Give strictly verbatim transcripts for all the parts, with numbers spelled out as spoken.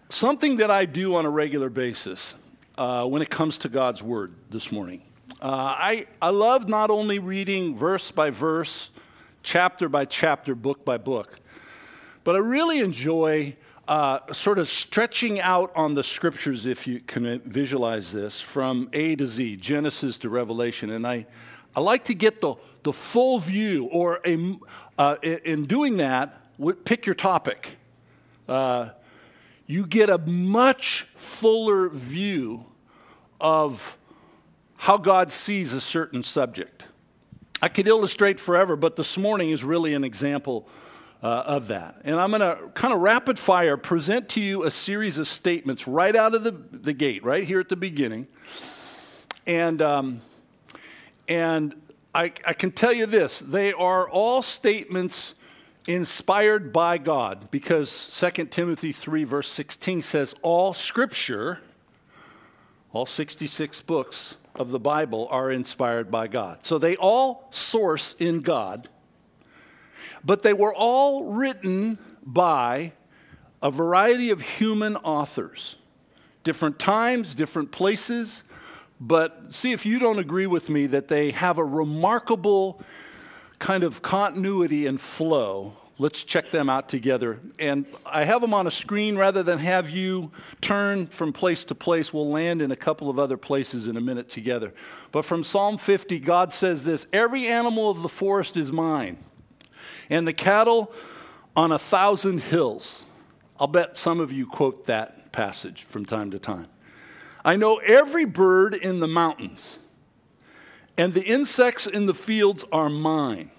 something that I do on a regular basis uh, when it comes to God's Word this morning. Uh, I, I love not only reading verse by verse, chapter by chapter, book by book, but I really enjoy uh, sort of stretching out on the Scriptures, if you can visualize this, from A to Z, Genesis to Revelation. And I, I like to get the, the full view, or a, uh, in doing that, pick your topic. Uh, you get a much fuller view of how God sees a certain subject. I could illustrate forever, but this morning is really an example uh, of that. And I'm going to kind of rapid fire present to you a series of statements right out of the, the gate, right here at the beginning. And um, and I, I can tell you this, they are all statements inspired by God, because Second Timothy three verse sixteen says all Scripture, all sixty-six books of the Bible are inspired by God. So they all source in God, but they were all written by a variety of human authors. Different times, different places, but see if you don't agree with me that they have a remarkable kind of continuity and flow. Let's check them out together. And I have them on a screen rather than have you turn from place to place. We'll land in a couple of other places in a minute together. But from Psalm fifty, God says this, every animal of the forest is mine, and the cattle on a thousand hills. I'll bet some of you quote that passage from time to time. I know every bird in the mountains, and the insects in the fields are mine.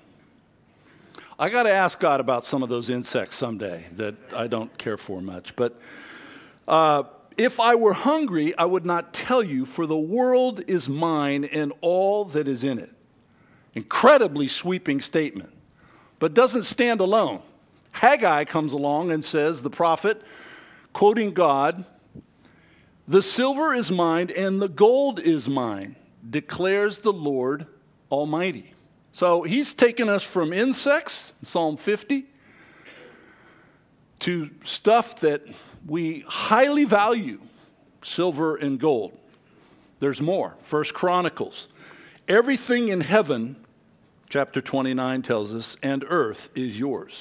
I got to ask God about some of those insects someday that I don't care for much. But uh, if I were hungry, I would not tell you, for the world is mine and all that is in it. Incredibly sweeping statement, but doesn't stand alone. Haggai comes along and says, the prophet, quoting God, the silver is mine and the gold is mine, declares the Lord Almighty. So he's taken us from insects, Psalm fifty, to stuff that we highly value, silver and gold. There's more. First Chronicles. Everything in heaven, chapter twenty-nine tells us, and earth is yours.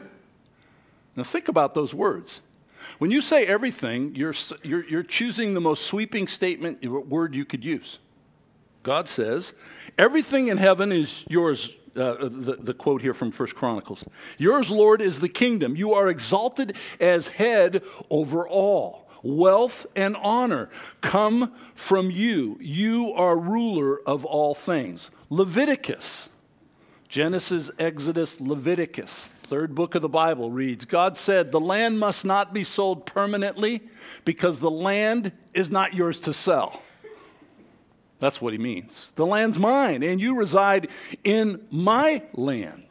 Now think about those words. When you say everything, you're, you're, you're choosing the most sweeping statement, word you could use. God says, everything in heaven is yours, uh, the, the quote here from First Chronicles. Yours, Lord, is the kingdom. You are exalted as head over all. Wealth and honor come from you. You are ruler of all things. Leviticus, Genesis, Exodus, Leviticus, third book of the Bible reads, God said, the land must not be sold permanently because the land is not yours to sell. That's what he means. The land's mine, and you reside in my land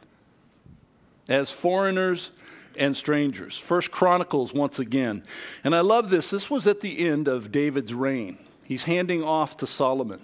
as foreigners and strangers. First Chronicles, once again. And I love this. This was at the end of David's reign. He's handing off to Solomon.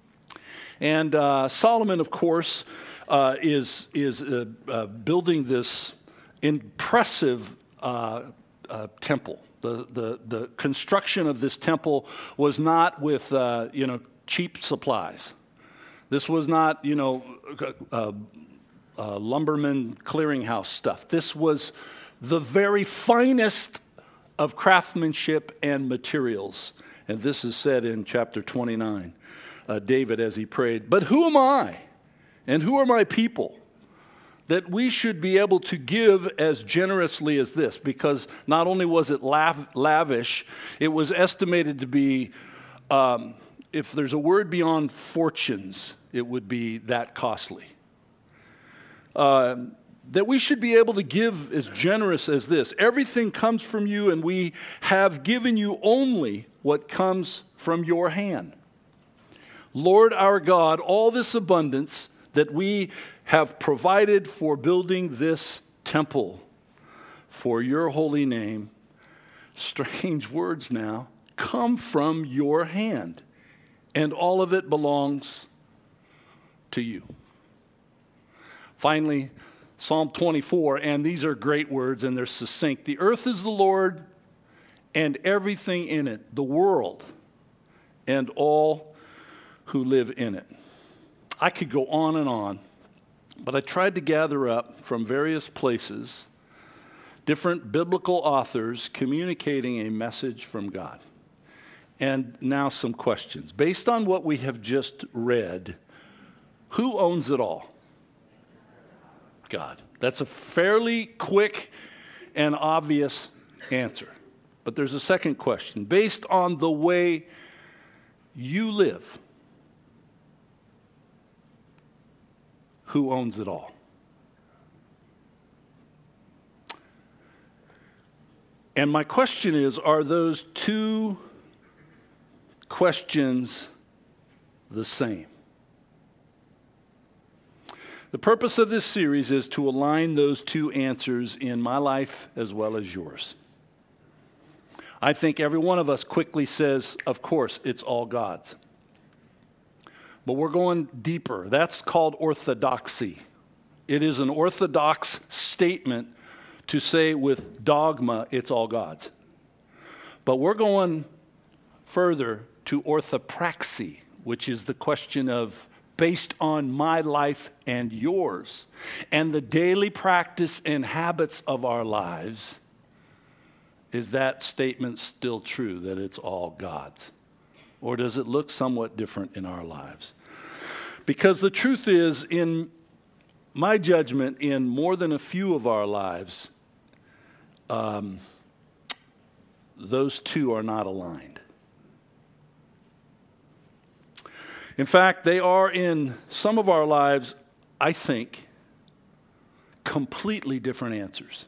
And uh, Solomon, of course, uh, is, is uh, uh, building this impressive uh, uh, temple. The, the, the construction of this temple was not with, uh, you know, cheap supplies. This was not, you know, uh, uh, lumberman clearinghouse stuff. This was the very finest of craftsmanship and materials. And this is said in chapter twenty-nine. Uh, David, as he prayed, but who am I and who are my people that we should be able to give as generously as this? Because not only was it lav- lavish, it was estimated to be um, if there's a word beyond fortunes, it would be that costly. Uh, that we should be able to give as generous as this. Everything comes from you, and we have given you only what comes from your hand. Lord our God, all this abundance that we have provided for building this temple for your holy name, strange words now, come from your hand. And all of it belongs to you. Finally, Psalm twenty-four, and these are great words and they're succinct. The earth is the Lord and everything in it, the world, and all who live in it. I could go on and on, but I tried to gather up from various places different biblical authors communicating a message from God. And now some questions. Based on what we have just read, who owns it all? God. That's a fairly quick and obvious answer. But there's a second question. Based on the way you live, who owns it all? And my question is, are those two questions the same? The purpose of this series is to align those two answers in my life as well as yours. I think every one of us quickly says, of course, it's all God's. But we're going deeper. That's called orthodoxy. It is an orthodox statement to say with dogma, it's all God's. But we're going further to orthopraxy, which is the question of based on my life and yours, and the daily practice and habits of our lives, is that statement still true, that it's all God's? Or does it look somewhat different in our lives? Because the truth is, in my judgment, in more than a few of our lives, um, those two are not aligned. In fact, they are in some of our lives, I think, completely different answers.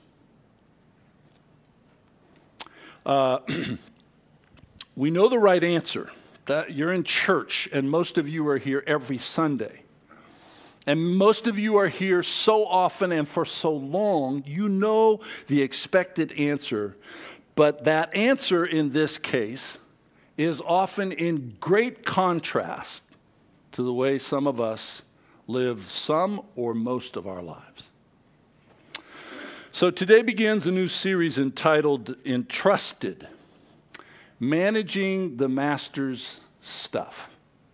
Uh, we know the right answer. That you're in church, and most of you are here every Sunday. And most of you are here so often and for so long, you know the expected answer. But that answer in this case is often in great contrast to the way some of us live some or most of our lives. So today begins a new series entitled Entrusted, Managing the Master's Stuff.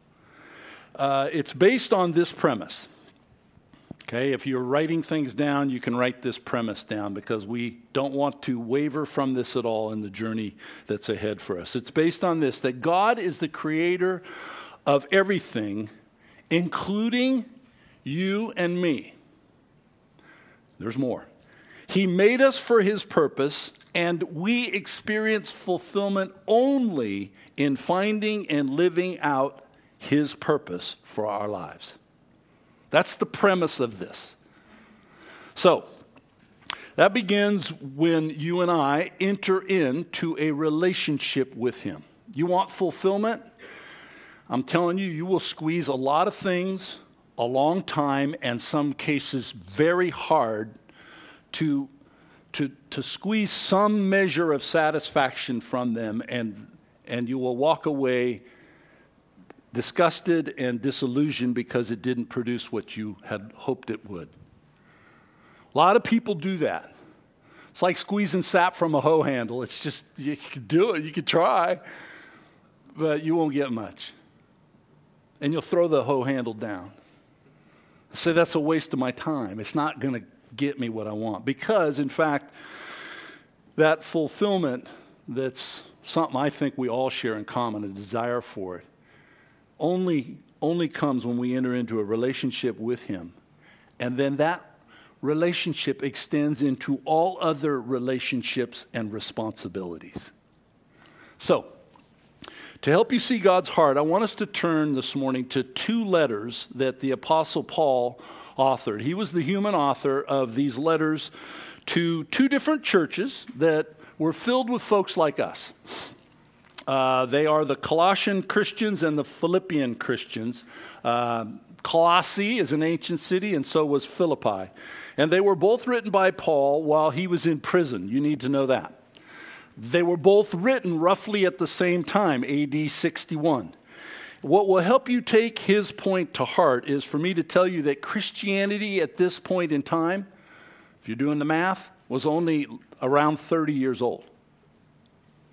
Uh, it's based on this premise. Okay, if you're writing things down, you can write this premise down because we don't want to waver from this at all in the journey that's ahead for us. It's based on this, that God is the creator of everything, including you and me. There's more. He made us for his purpose, and we experience fulfillment only in finding and living out his purpose for our lives. That's the premise of this. So, that begins when you and I enter into a relationship with him. You want fulfillment? I'm telling you, you will squeeze a lot of things a long time, and some cases very hard to, to, to squeeze some measure of satisfaction from them, and, and you will walk away disgusted and disillusioned because it didn't produce what you had hoped it would. A lot of people do that. It's like squeezing sap from a hoe handle. It's just, you can do it, you can try, but you won't get much. And you'll throw the hoe handle down. Say, that's a waste of my time. It's not going to get me what I want. Because, in fact, that fulfillment that's something I think we all share in common, a desire for it, only, only comes when we enter into a relationship with him. And then that relationship extends into all other relationships and responsibilities. So, to help you see God's heart, I want us to turn this morning to two letters that the Apostle Paul authored. He was the human author of these letters to two different churches that were filled with folks like us. Uh, they are the Colossian Christians and the Philippian Christians. Uh, Colossae is an ancient city, and so was Philippi. And they were both written by Paul while he was in prison. You need to know that. They were both written roughly at the same time, A D sixty-one. What will help you take his point to heart is for me to tell you that Christianity at this point in time, if you're doing the math, was only around thirty years old.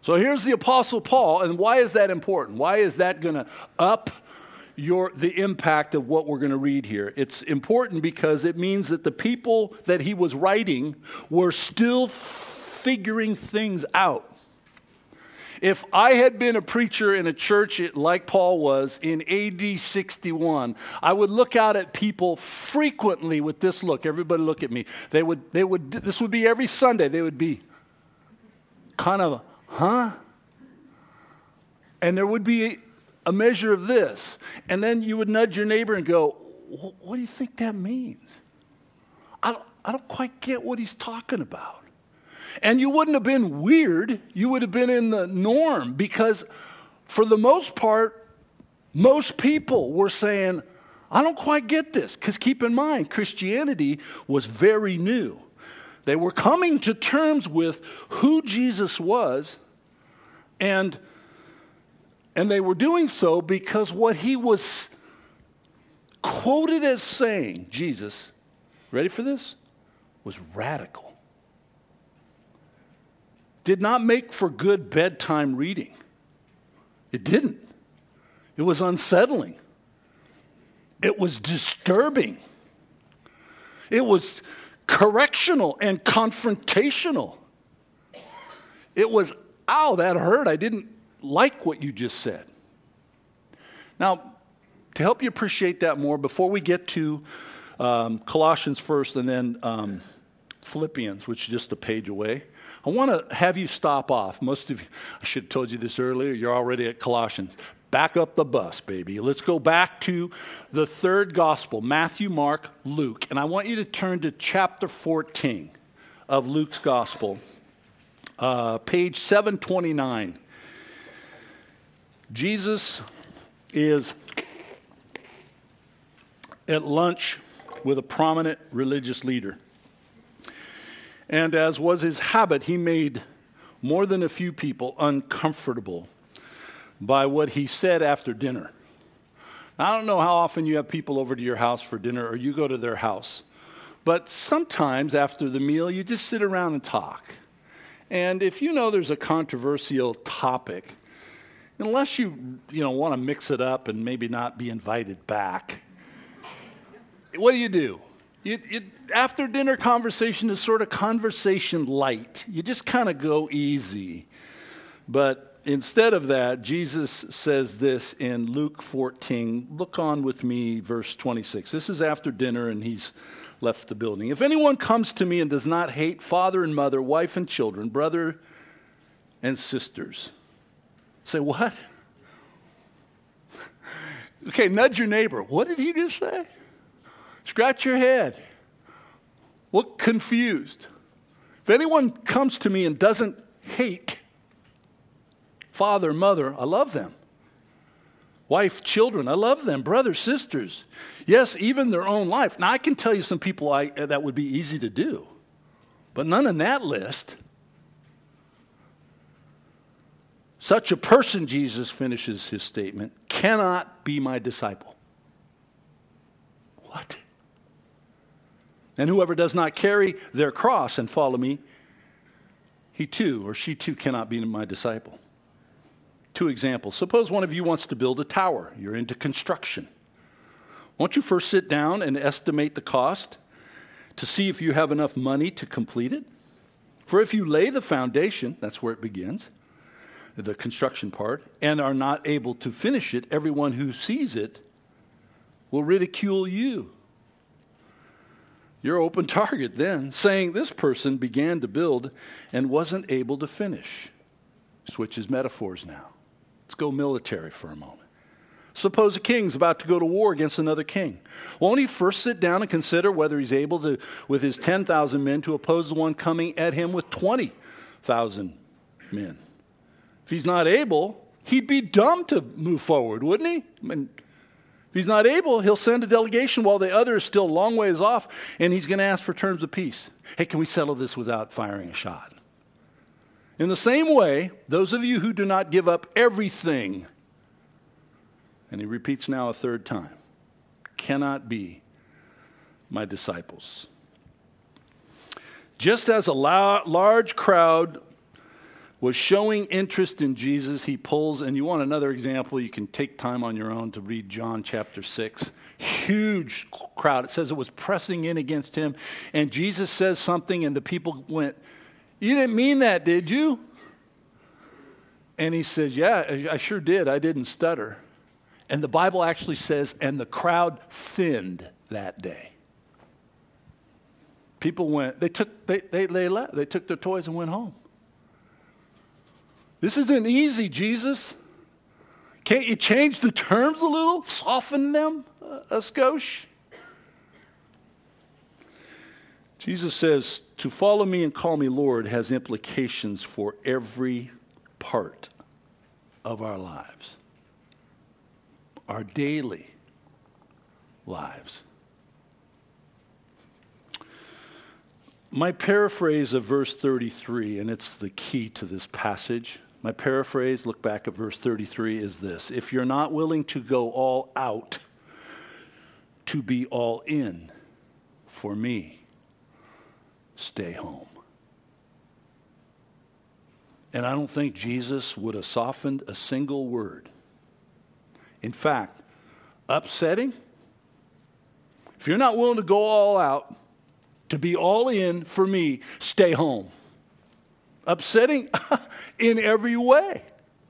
So here's the Apostle Paul, and why is that important? Why is that going to up your the impact of what we're going to read here? It's important because it means that the people that he was writing were still figuring things out. If I had been a preacher in a church like Paul was in A D sixty-one, I would look out at people frequently with this look. Everybody look at me. They would, they would, this would be every Sunday. They would be kind of, huh? And there would be a measure of this. And then you would nudge your neighbor and go, what do you think that means? I don't, I don't quite get what he's talking about. And you wouldn't have been weird. You would have been in the norm because for the most part, most people were saying, I don't quite get this. Because keep in mind, Christianity was very new. They were coming to terms with who Jesus was, and, and they were doing so because what he was quoted as saying, Jesus, ready for this, was radical. Did not make for good bedtime reading. It didn't. It was unsettling. It was disturbing. It was correctional and confrontational. It was, ow, that hurt. I didn't like what you just said. Now, to help you appreciate that more, before we get to um, Colossians first and then um, Philippians, which is just a page away, I want to have you stop off. Most of you, I should have told you this earlier, you're already at Colossians. Back up the bus, baby. Let's go back to the third gospel, Matthew, Mark, Luke. And I want you to turn to chapter fourteen of Luke's gospel, uh, page seven twenty-nine. Jesus is at lunch with a prominent religious leader. And as was his habit, he made more than a few people uncomfortable by what he said after dinner. Now, I don't know how often you have people over to your house for dinner or you go to their house. But sometimes after the meal, you just sit around and talk. And if you know there's a controversial topic, unless you, you know, want to mix it up and maybe not be invited back, what do you do? You, you, after dinner conversation is sort of conversation light. You just kind of go easy. But instead of that, Jesus says this in Luke fourteen. Look on with me, verse twenty-six. This is after dinner and he's left the building. If anyone comes to me and does not hate father and mother, wife and children, brother and sisters. Say, what? Okay, nudge your neighbor. What did he just say? Scratch your head. Look confused. If anyone comes to me and doesn't hate father, mother, I love them. Wife, children, I love them. Brothers, sisters. Yes, even their own life. Now, I can tell you some people I, that would be easy to do, but none in that list. Such a person, Jesus finishes his statement, cannot be my disciple. What? And whoever does not carry their cross and follow me, he too or she too cannot be my disciple. Two examples. Suppose one of you wants to build a tower. You're into construction. Won't you first sit down and estimate the cost to see if you have enough money to complete it? For if you lay the foundation, that's where it begins, the construction part, and are not able to finish it, everyone who sees it will ridicule you. You're open target then, saying this person began to build and wasn't able to finish. Switches metaphors now. Let's go military for a moment. Suppose a king's about to go to war against another king. Won't he first sit down and consider whether he's able to, with his ten thousand men, to oppose the one coming at him with twenty thousand men? If he's not able, he'd be dumb to move forward, wouldn't he? I mean, if he's not able, he'll send a delegation while the other is still a long ways off, and he's going to ask for terms of peace. Hey, can we settle this without firing a shot? In the same way, those of you who do not give up everything, and he repeats now a third time, cannot be my disciples. Just as a la- large crowd was showing interest in Jesus. He pulls, and you want another example, you can take time on your own to read John chapter six. Huge crowd. It says it was pressing in against him, and Jesus says something, and the people went, "You didn't mean that, did you?" And he says, "Yeah, I sure did. I didn't stutter." And the Bible actually says, and the crowd thinned that day. People went, they took, they, they, they left. They took their toys and went home. This isn't easy, Jesus. Can't you change the terms a little? Soften them a, a skosh? Jesus says, to follow me and call me Lord has implications for every part of our lives. Our daily lives. My paraphrase of verse thirty-three, and it's the key to this passage, my paraphrase, look back at verse thirty-three, is this: if you're not willing to go all out, to be all in for me, stay home. And I don't think Jesus would have softened a single word. In fact, upsetting, if you're not willing to go all out, to be all in for me, stay home. Upsetting in every way.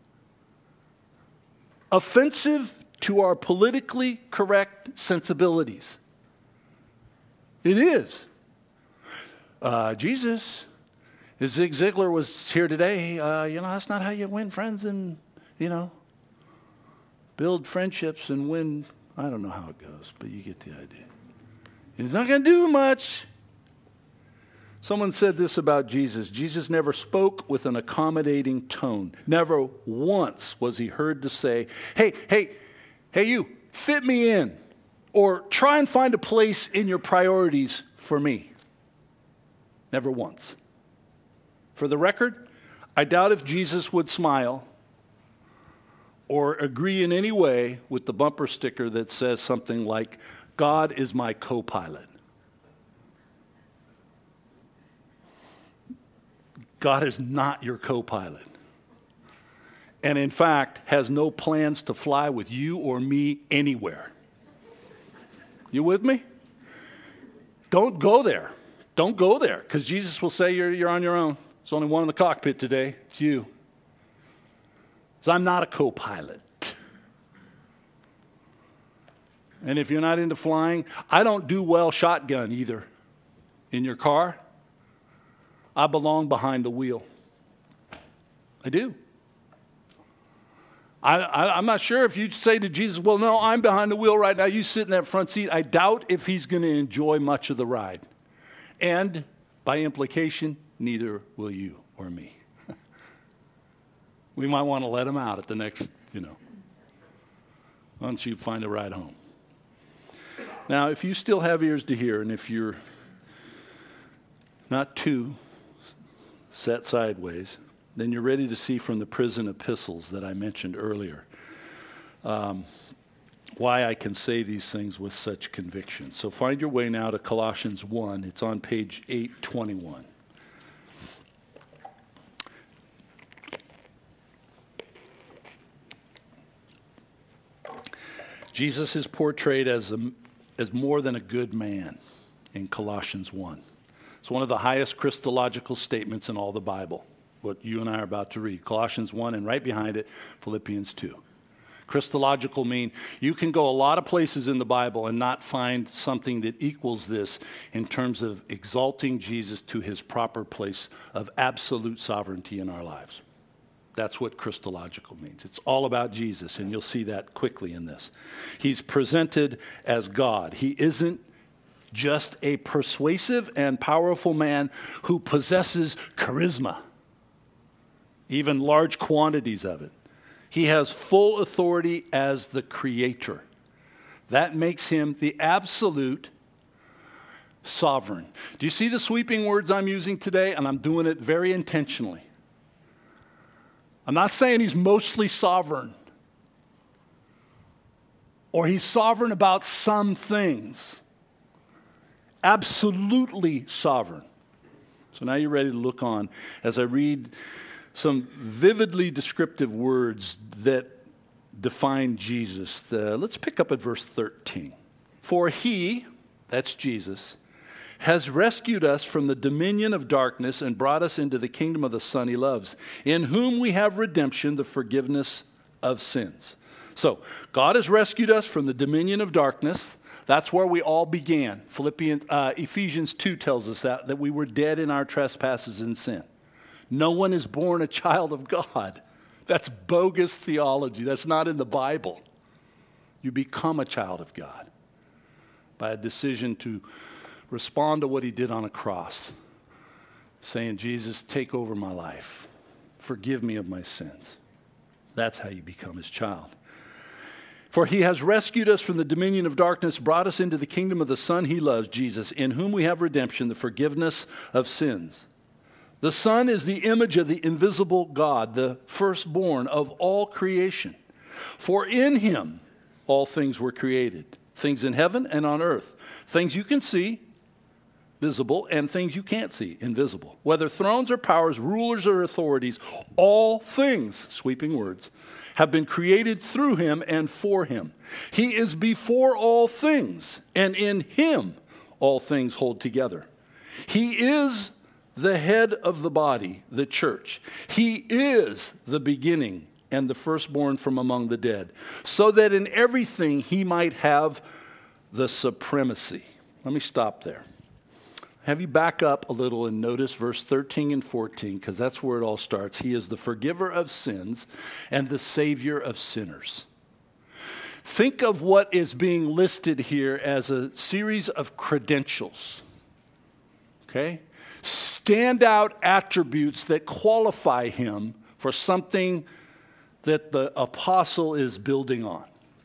Offensive to our politically correct sensibilities. It is. Uh, Jesus, Zig Ziglar was here today. Uh, you know, that's not how you win friends and, you know, build friendships and win. I don't know how it goes, but you get the idea. He's not going to do much. Someone said this about Jesus. Jesus never spoke with an accommodating tone. Never once was he heard to say, hey, hey, hey you, fit me in. Or try and find a place in your priorities for me. Never once. For the record, I doubt if Jesus would smile or agree in any way with the bumper sticker that says something like, God is my co-pilot. God is not your co-pilot. And in fact, has no plans to fly with you or me anywhere. You with me? Don't go there. Don't go there, because Jesus will say you're, you're on your own. There's only one in the cockpit today. It's you. So I'm not a co-pilot. And if you're not into flying, I don't do well shotgun either. In your car, I belong behind the wheel. I do. I, I, I'm not sure if you say to Jesus, well, no, I'm behind the wheel right now. You sit in that front seat. I doubt if he's going to enjoy much of the ride. And by implication, neither will you or me. We might want to let him out at the next, you know, once you find a ride home. Now, if you still have ears to hear, and if you're not too set sideways, then you're ready to see from the prison epistles that I mentioned earlier um, why I can say these things with such conviction. So find your way now to Colossians one. It's on page eight twenty-one. Jesus is portrayed as, a, as more than a good man in Colossians one. It's one of the highest Christological statements in all the Bible, what you and I are about to read. Colossians one, and right behind it, Philippians two. Christological mean you can go a lot of places in the Bible and not find something that equals this in terms of exalting Jesus to his proper place of absolute sovereignty in our lives. That's what Christological means. It's all about Jesus, and you'll see that quickly in this. He's presented as God. He isn't just a persuasive and powerful man who possesses charisma, even large quantities of it. He has full authority as the creator. That makes him the absolute sovereign. Do you see the sweeping words I'm using today? And I'm doing it very intentionally. I'm not saying he's mostly sovereign, or he's sovereign about some things. Absolutely sovereign. So now you're ready to look on as I read some vividly descriptive words that define Jesus. The, let's pick up at verse thirteen. For he, that's Jesus, has rescued us from the dominion of darkness and brought us into the kingdom of the Son he loves, in whom we have redemption, the forgiveness of sins. So, God has rescued us from the dominion of darkness. That's where we all began. Philippians, uh, Ephesians two tells us that, that we were dead in our trespasses and sin. No one is born a child of God. That's bogus theology. That's not in the Bible. You become a child of God by a decision to respond to what he did on a cross, saying, Jesus, take over my life. Forgive me of my sins. That's how you become his child. For he has rescued us from the dominion of darkness, brought us into the kingdom of the Son he loves, Jesus, in whom we have redemption, the forgiveness of sins. The Son is the image of the invisible God, the firstborn of all creation. For in him all things were created, things in heaven and on earth, things you can see, visible, and things you can't see, invisible. Whether thrones or powers, rulers or authorities, all things, sweeping words, have been created through him and for him. He is before all things, and in him all things hold together. He is the head of the body, the church. He is the beginning and the firstborn from among the dead, so that in everything he might have the supremacy. Let me stop there. Have you back up a little and notice verse thirteen and fourteen, because that's where it all starts. He is the forgiver of sins and the savior of sinners. Think of what is being listed here as a series of credentials. Okay? Standout attributes that qualify him for something that the apostle is building on.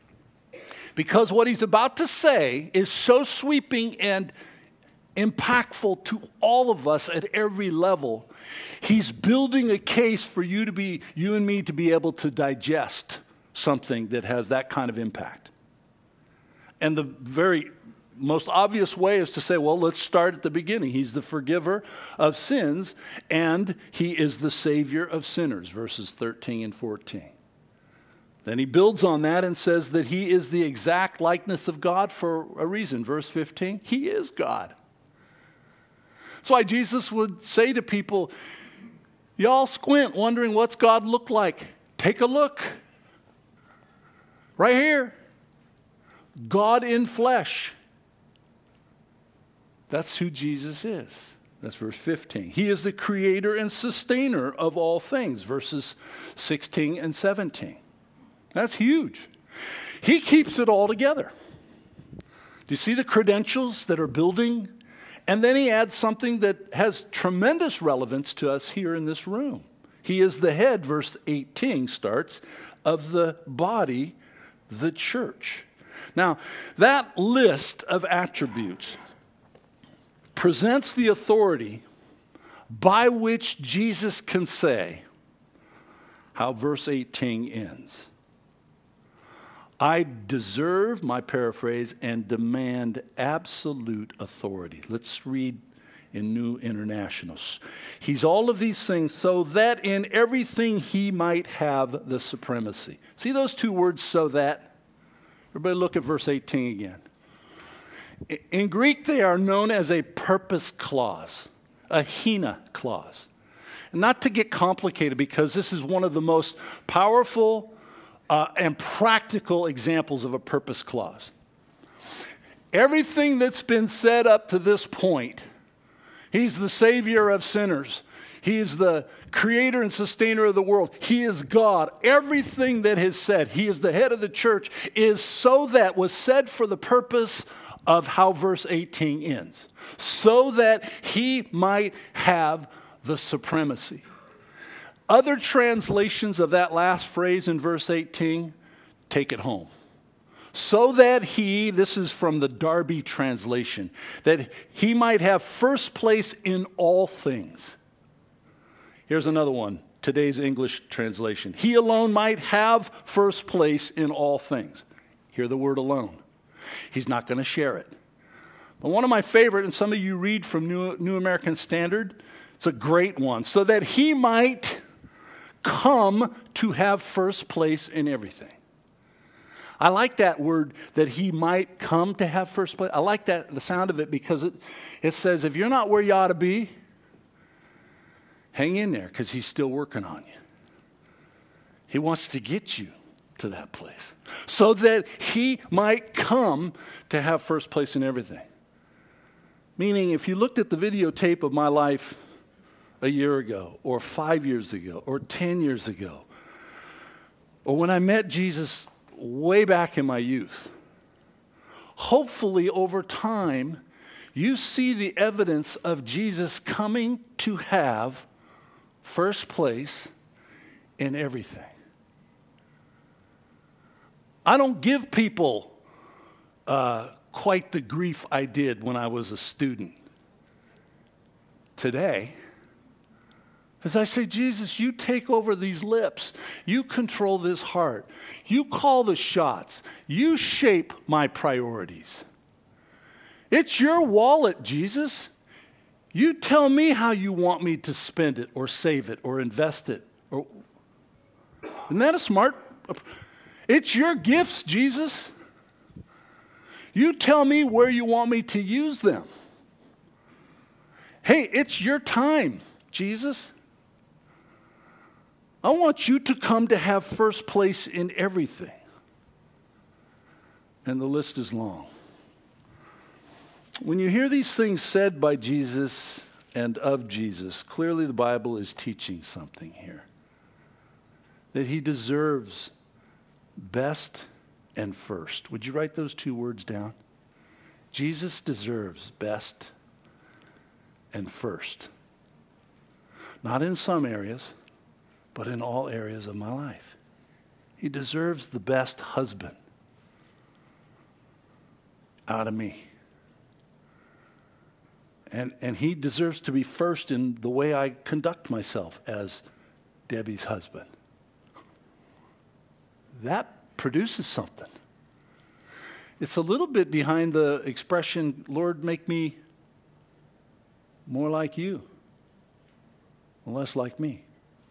Because what he's about to say is so sweeping and impactful to all of us at every level. He's building a case for you to be, you and me to be able to digest something that has that kind of impact. And the very most obvious way is to say, well, let's start at the beginning. He's the forgiver of sins, and he is the savior of sinners, verses thirteen and fourteen. Then he builds on that and says that he is the exact likeness of God for a reason. Verse fifteen, he is God. That's why Jesus would say to people, y'all squint wondering what's God look like. Take a look. Right here. God in flesh. That's who Jesus is. That's verse fifteen. He is the creator and sustainer of all things, verses sixteen and seventeen. That's huge. He keeps it all together. Do you see the credentials that are building? And then he adds something that has tremendous relevance to us here in this room. He is the head, verse eighteen starts, of the body, the church. Now, that list of attributes presents the authority by which Jesus can say how verse eighteen ends. I deserve, my paraphrase, and demand absolute authority. Let's read in New Internationals. He's all of these things so that in everything he might have the supremacy. See those two words, so that? Everybody look at verse eighteen again. In Greek, they are known as a purpose clause, a hina clause. And not to get complicated, because this is one of the most powerful uh, and practical examples of a purpose clause. Everything that's been said up to this point, he's the savior of sinners. He is the creator and sustainer of the world. He is God. Everything that is said, he is the head of the church, is so that was said for the purpose of how verse eighteen ends, so that he might have the supremacy. Other translations of that last phrase in verse eighteen take it home. So that he, this is from the Darby translation, that he might have first place in all things. Here's another one, today's English translation. He alone might have first place in all things. Hear the word alone. He's not going to share it. But one of my favorite, and some of you read from New, New American Standard, it's a great one. So that he might come to have first place in everything. I like that word, that he might come to have first place. I like that, the sound of it, because it, it says if you're not where you ought to be, hang in there, because he's still working on you. He wants to get you to that place so that he might come to have first place in everything. Meaning, if you looked at the videotape of my life a year ago, or five years ago, or ten years ago, or when I met Jesus way back in my youth, hopefully over time, you see the evidence of Jesus coming to have first place in everything. I don't give people uh, quite the grief I did when I was a student today. As I say, Jesus, you take over these lips. You control this heart. You call the shots. You shape my priorities. It's your wallet, Jesus. You tell me how you want me to spend it or save it or invest it. Or, isn't that a smart? It's your gifts, Jesus. You tell me where you want me to use them. Hey, it's your time, Jesus. I want you to come to have first place in everything. And the list is long. When you hear these things said by Jesus and of Jesus, clearly the Bible is teaching something here. That he deserves best and first. Would you write those two words down? Jesus deserves best and first. Not in some areas, but in all areas of my life. He deserves the best husband out of me. And, and he deserves to be first in the way I conduct myself as Debbie's husband. That produces something. It's a little bit behind the expression, Lord, make me more like you, less like me.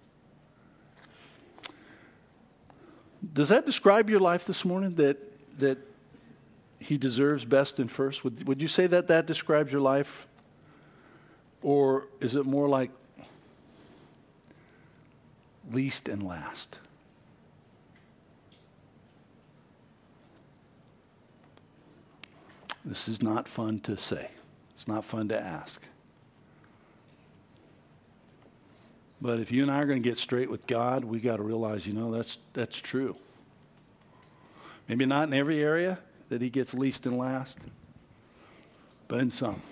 Does that describe your life this morning, that that he deserves best and first? Would, would you say that that describes your life? Or is it more like least and last? This is not fun to say. It's not fun to ask. But if you and I are going to get straight with God, we got to realize, you know, that's that's true. Maybe not in every area that he gets least and last, but in some.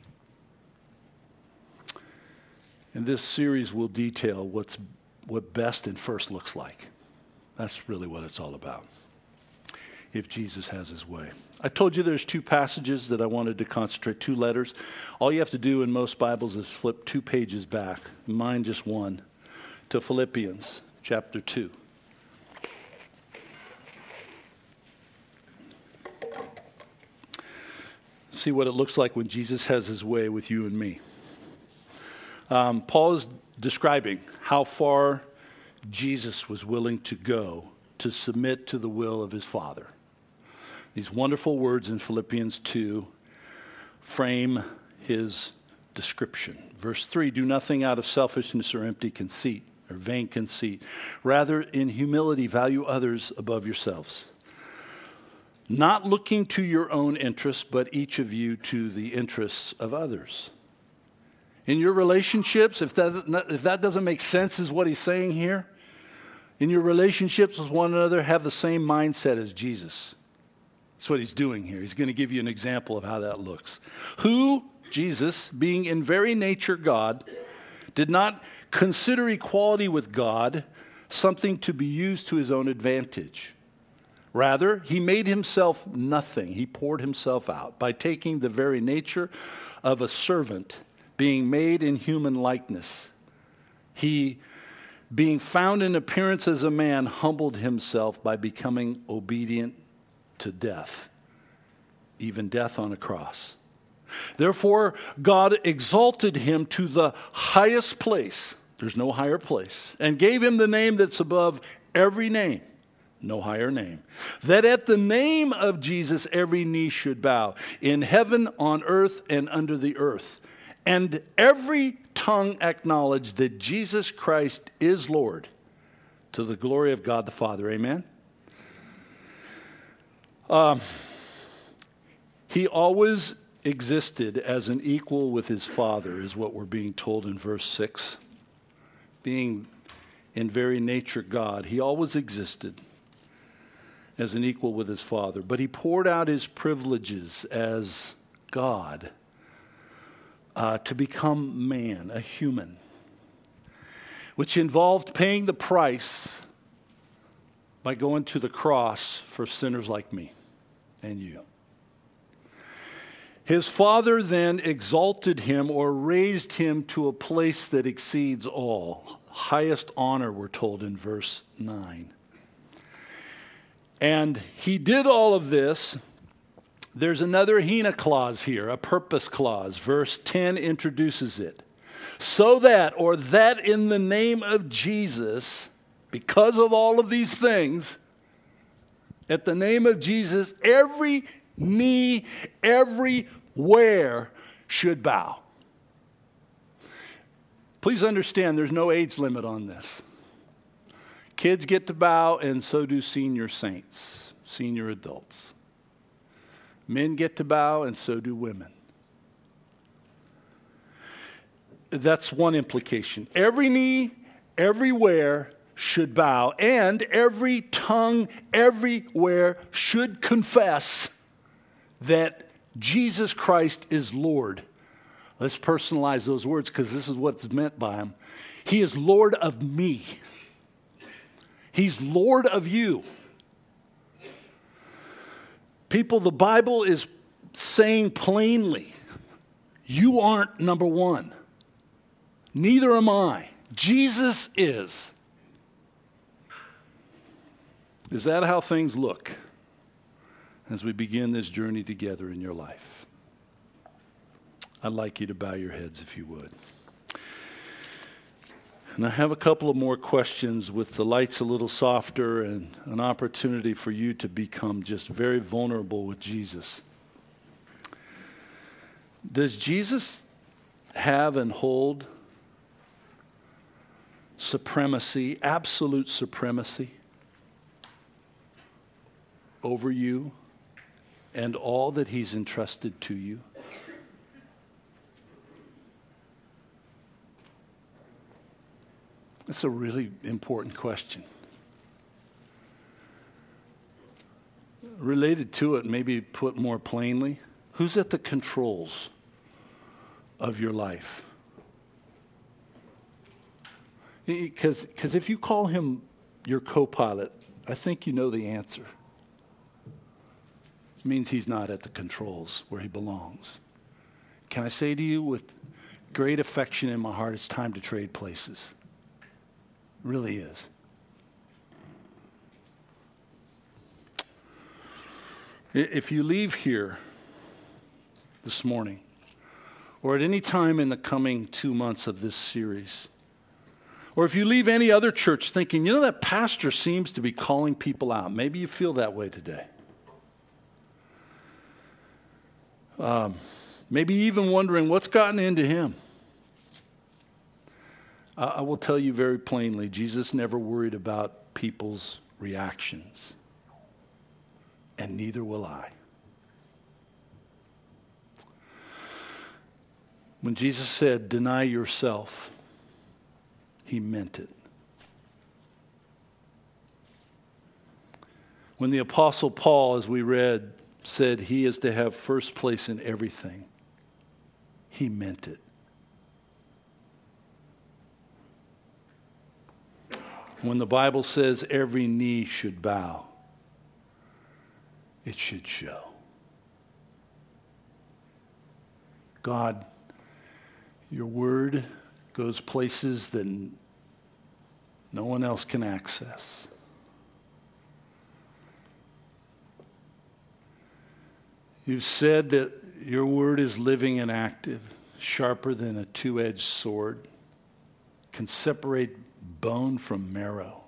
And this series will detail what's what best and first looks like. That's really what it's all about. If Jesus has his way. I told you there's two passages that I wanted to concentrate, two letters. All you have to do in most Bibles is flip two pages back, mine just one, to Philippians chapter two. See what it looks like when Jesus has his way with you and me. Um, Paul is describing how far Jesus was willing to go to submit to the will of his Father. These wonderful words in Philippians two frame his description. Verse three, do nothing out of selfishness or empty conceit or vain conceit. Rather, in humility, value others above yourselves. Not looking to your own interests, but each of you to the interests of others. In your relationships, if that, if that doesn't make sense is what he's saying here, in your relationships with one another, have the same mindset as Jesus. That's what he's doing here. He's going to give you an example of how that looks. Who, Jesus, being in very nature God, did not consider equality with God something to be used to his own advantage. Rather, he made himself nothing. He poured himself out by taking the very nature of a servant, being made in human likeness. He, being found in appearance as a man, humbled himself by becoming obedient to death, even death on a cross. Therefore, God exalted him to the highest place There's no higher place. And gave him the name that's above every name. No higher name. That at the name of Jesus every knee should bow. In heaven, on earth, and under the earth. And every tongue acknowledge that Jesus Christ is Lord. To the glory of God the Father. Amen? Um, he always existed as an equal with his Father, is what we're being told in verse six. Being in very nature God, he always existed as an equal with his Father. But he poured out his privileges as God uh, to become man, a human, which involved paying the price by going to the cross for sinners like me and you. His Father then exalted him or raised him to a place that exceeds all. Highest honor, we're told in verse nine. And he did all of this. There's another hina clause here, a purpose clause. Verse ten introduces it. So that, or that in the name of Jesus, because of all of these things, at the name of Jesus, every knee, everywhere should bow. Please understand, there's no age limit on this. Kids get to bow, and so do senior saints, senior adults. Men get to bow, and so do women. That's one implication. Every knee, everywhere should bow, and every tongue everywhere should confess that Jesus Christ is Lord. Let's personalize those words because this is what's meant by him. He is Lord of me. He's Lord of you. People, the Bible is saying plainly, you aren't number one. Neither am I. Jesus is. Is that how things look as we begin this journey together in your life? I'd like you to bow your heads if you would. And I have a couple of more questions with the lights a little softer and an opportunity for you to become just very vulnerable with Jesus. Does Jesus have and hold supremacy, absolute supremacy over you and all that he's entrusted to you? That's a really important question. Related to it, maybe put more plainly, who's at the controls of your life? Because because if you call him your co-pilot, I think you know the answer. It means he's not at the controls where he belongs. Can I say to you with great affection in my heart, it's time to trade places. It really is. If you leave here this morning, or at any time in the coming two months of this series, or if you leave any other church thinking, you know, that pastor seems to be calling people out. Maybe you feel that way today. Um, maybe even wondering what's gotten into him. I, I will tell you very plainly, Jesus never worried about people's reactions. And neither will I. When Jesus said, deny yourself, he meant it. When the Apostle Paul, as we read, said he is to have first place in everything, he meant it. When the Bible says every knee should bow, it should show. God, your word goes places that no one else can access. You've said that your word is living and active, sharper than a two-edged sword, can separate bone from marrow.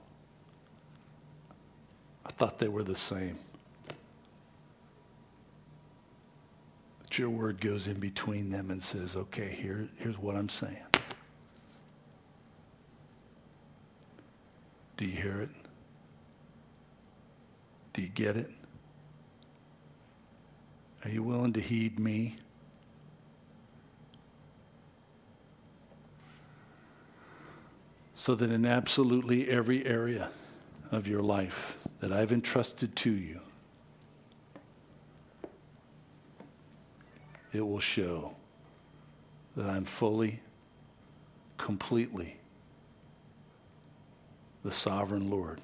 I thought they were the same. But your word goes in between them and says, okay, here, here's what I'm saying. Do you hear it? Do you get it? Are you willing to heed me? So that in absolutely every area of your life that I've entrusted to you, it will show that I'm fully, completely the sovereign Lord,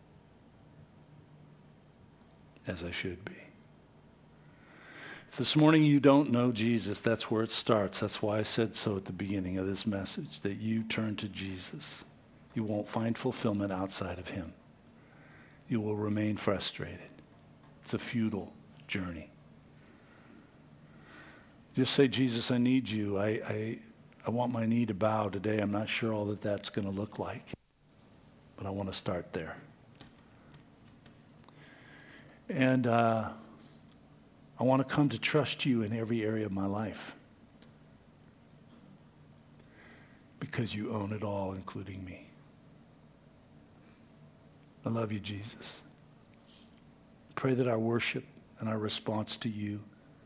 as I should be. If this morning you don't know Jesus, that's where it starts. That's why I said so at the beginning of this message, that you turn to Jesus. You won't find fulfillment outside of him. You will remain frustrated. It's a futile journey. Just say, Jesus, I need you. I, I, I want my knee to bow today. I'm not sure all that that's going to look like, but I want to start there. And uh, I want to come to trust you in every area of my life because you own it all, including me. I love you, Jesus. Pray that our worship and our response to you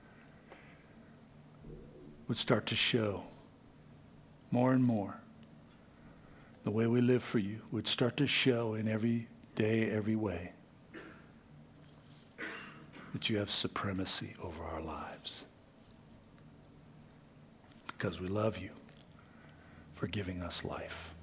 would start to show more and more. The way we live for you would start to show in every day, every way, that you have supremacy over our lives. Because we love you for giving us life.